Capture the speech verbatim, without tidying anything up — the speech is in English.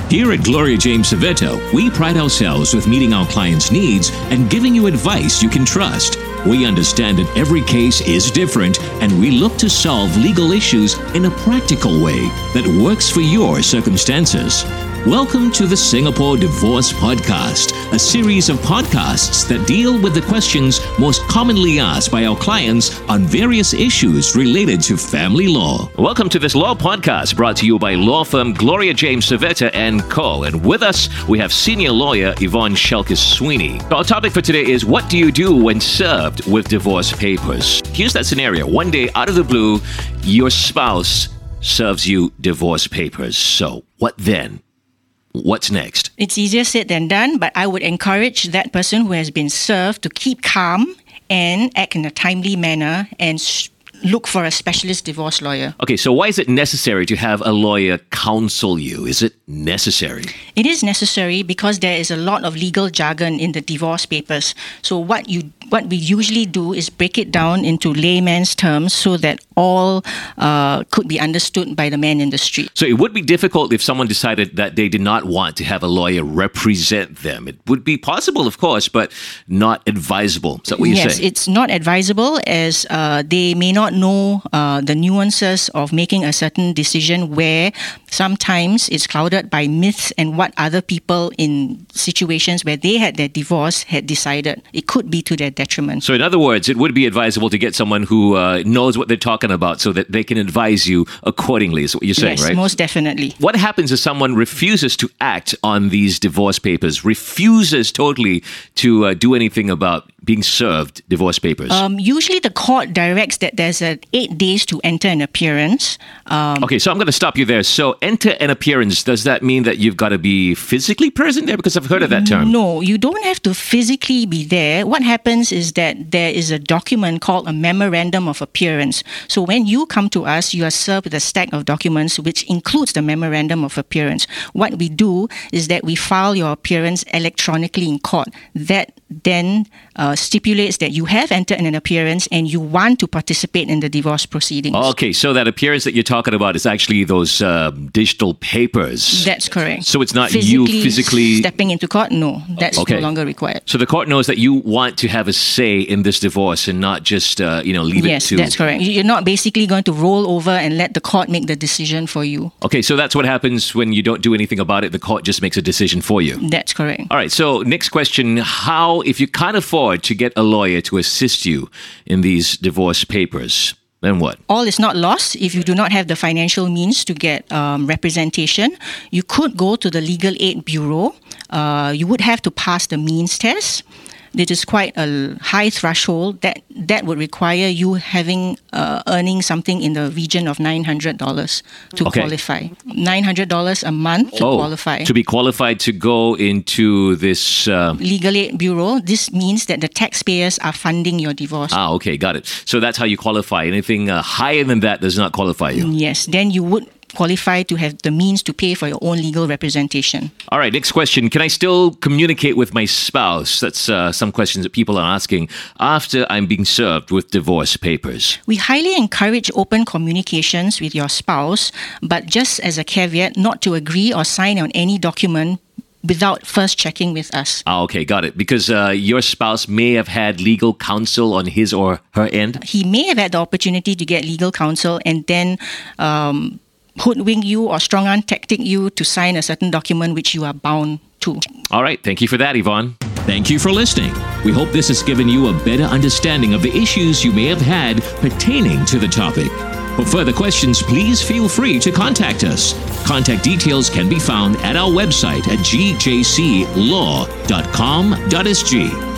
Here at Gloria James Civetta, we pride ourselves with meeting our clients' needs and giving you advice you can trust. We understand that every case is different, and we look to solve legal issues in a practical way that works for your circumstances. Welcome to the Singapore Divorce Podcast, a series of podcasts that deal with the questions most commonly asked by our clients on various issues related to family law. Welcome to this law podcast brought to you by law firm Gloria James Civetta and Co. And with us, we have senior lawyer Yvonne Shelkis-Sweeney. Our topic for today is, what do you do when served with divorce papers? Here's that scenario. One day, out of the blue, your spouse serves you divorce papers. So, what then? What's next? It's easier said than done, but I would encourage that person who has been served to keep calm and act in a timely manner and sh- look for a specialist divorce lawyer. Okay, so why is it necessary to have a lawyer counsel you? Is it necessary? It is necessary because there is a lot of legal jargon in the divorce papers. So what you what we usually do is break it down into layman's terms so that all uh, could be understood by the man in the street. So it would be difficult if someone decided that they did not want to have a lawyer represent them. It would be possible, of course, but not advisable. Is that what you're yes, saying? Yes, it's not advisable as uh, they may not know uh, the nuances of making a certain decision, where sometimes it's clouded by myths and what other people in situations where they had their divorce had decided. It could be to their detriment. So in other words, it would be advisable to get someone who uh, knows what they're talking about so that they can advise you accordingly, is what you're saying, yes, right? Most definitely. What happens if someone refuses to act on these divorce papers, refuses totally to uh, do anything about being served divorce papers? Um, usually the court directs that there's a eight days to enter an appearance. Um, okay, so I'm going to stop you there. So enter an appearance, does that mean that you've got to be physically present there? Because I've heard of that term. No, you don't have to physically be there. What happens is that there is a document called a memorandum of appearance. So when you come to us, you are served with a stack of documents which includes the memorandum of appearance. What we do is that we file your appearance electronically in court. That then uh, stipulates that you have entered in an appearance and you want to participate in the divorce proceedings. Okay, so that appearance that you're talking about is actually those uh, digital papers. That's correct. So it's not physically you physically stepping into court? No, that's okay. no longer required. So the court knows that you want to have a say in this divorce and not just, uh, you know, leave yes, it to... Yes, that's correct. You're not basically going to roll over and let the court make the decision for you. Okay, so that's what happens when you don't do anything about it. The court just makes a decision for you. That's correct. All right, so next question. How, if you can't afford to get a lawyer to assist you in these divorce papers, then what? All is not lost. If you do not have the financial means to get um, representation, you could go to the Legal Aid Bureau. Uh, you would have to pass the means test. It is quite a high threshold that that would require you having uh, earning something in the region of nine hundred dollars to okay. qualify. nine hundred dollars a month to oh, qualify. To be qualified to go into this... Uh... Legal Aid Bureau, this means that the taxpayers are funding your divorce. Ah, okay, got it. So that's how you qualify. Anything uh, higher than that does not qualify you? Yes, then you would qualify to have the means to pay for your own legal representation. All right, next question. Can I still communicate with my spouse? That's uh, some questions that people are asking after I'm being served with divorce papers. We highly encourage open communications with your spouse, but just as a caveat, not to agree or sign on any document without first checking with us. Ah, okay, got it. Because uh, your spouse may have had legal counsel on his or her end? He may have had the opportunity to get legal counsel and then um, hoodwink you or strong-arm tactic you to sign a certain document which you are bound to. All right, thank you for that, Yvonne. Thank you for listening. We hope this has given you a better understanding of the issues you may have had pertaining to the topic. For further questions, please feel free to contact us. Contact details can be found at our website at g j c law dot com dot s g.